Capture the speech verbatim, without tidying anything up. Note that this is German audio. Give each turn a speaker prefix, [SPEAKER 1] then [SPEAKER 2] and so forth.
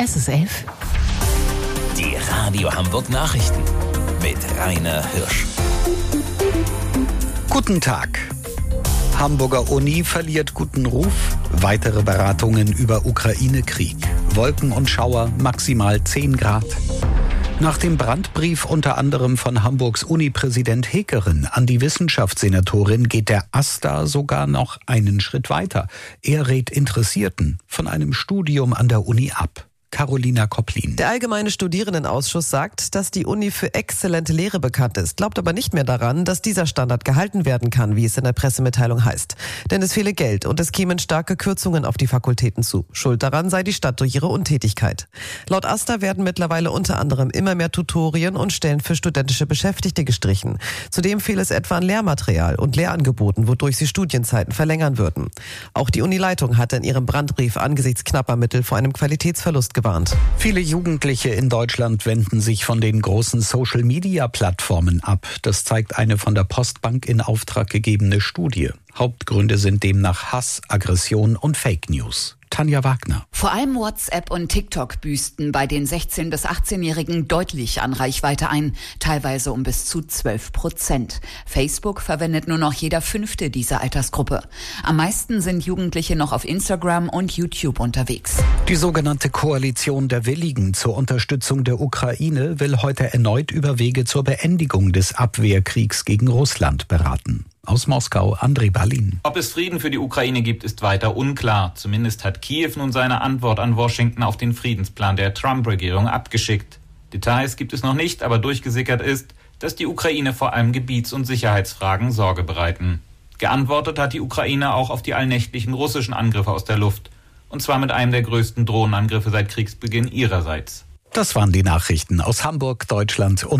[SPEAKER 1] Es ist elf.
[SPEAKER 2] Die Radio Hamburg Nachrichten mit Rainer Hirsch.
[SPEAKER 3] Guten Tag. Hamburger Uni verliert guten Ruf. Weitere Beratungen über Ukraine-Krieg. Wolken und Schauer, maximal zehn Grad. Nach dem Brandbrief unter anderem von Hamburgs Uni-Präsident Heckeren an die Wissenschaftssenatorin geht der AStA sogar noch einen Schritt weiter. Er rät Interessierten von einem Studium an der Uni ab. Carolina Kopplin.
[SPEAKER 4] Der Allgemeine Studierendenausschuss sagt, dass die Uni für exzellente Lehre bekannt ist, glaubt aber nicht mehr daran, dass dieser Standard gehalten werden kann, wie es in der Pressemitteilung heißt. Denn es fehle Geld und es kämen starke Kürzungen auf die Fakultäten zu. Schuld daran sei die Stadt durch ihre Untätigkeit. Laut AStA werden mittlerweile unter anderem immer mehr Tutorien und Stellen für studentische Beschäftigte gestrichen. Zudem fehle es etwa an Lehrmaterial und Lehrangeboten, wodurch sie Studienzeiten verlängern würden. Auch die Unileitung hatte in ihrem Brandbrief angesichts knapper Mittel vor einem Qualitätsverlust gewarnt.
[SPEAKER 3] Viele Jugendliche in Deutschland wenden sich von den großen Social-Media-Plattformen ab. Das zeigt eine von der Postbank in Auftrag gegebene Studie. Hauptgründe sind demnach Hass, Aggression und Fake News. Tanja Wagner.
[SPEAKER 1] Vor allem WhatsApp und TikTok büßten bei den sechzehn- bis achtzehnjährigen deutlich an Reichweite ein, teilweise um bis zu zwölf Prozent. Facebook verwendet nur noch jeder Fünfte dieser Altersgruppe. Am meisten sind Jugendliche noch auf Instagram und YouTube unterwegs.
[SPEAKER 3] Die sogenannte Koalition der Willigen zur Unterstützung der Ukraine will heute erneut über Wege zur Beendigung des Abwehrkriegs gegen Russland beraten. Aus Moskau, Andrei Balin.
[SPEAKER 5] Ob es Frieden für die Ukraine gibt, ist weiter unklar. Zumindest hat Kiew nun seine Antwort an Washington auf den Friedensplan der Trump-Regierung abgeschickt. Details gibt es noch nicht, aber durchgesickert ist, dass die Ukraine vor allem Gebiets- und Sicherheitsfragen Sorge bereiten. Geantwortet hat die Ukraine auch auf die allnächtlichen russischen Angriffe aus der Luft. Und zwar mit einem der größten Drohnenangriffe seit Kriegsbeginn ihrerseits.
[SPEAKER 3] Das waren die Nachrichten aus Hamburg, Deutschland und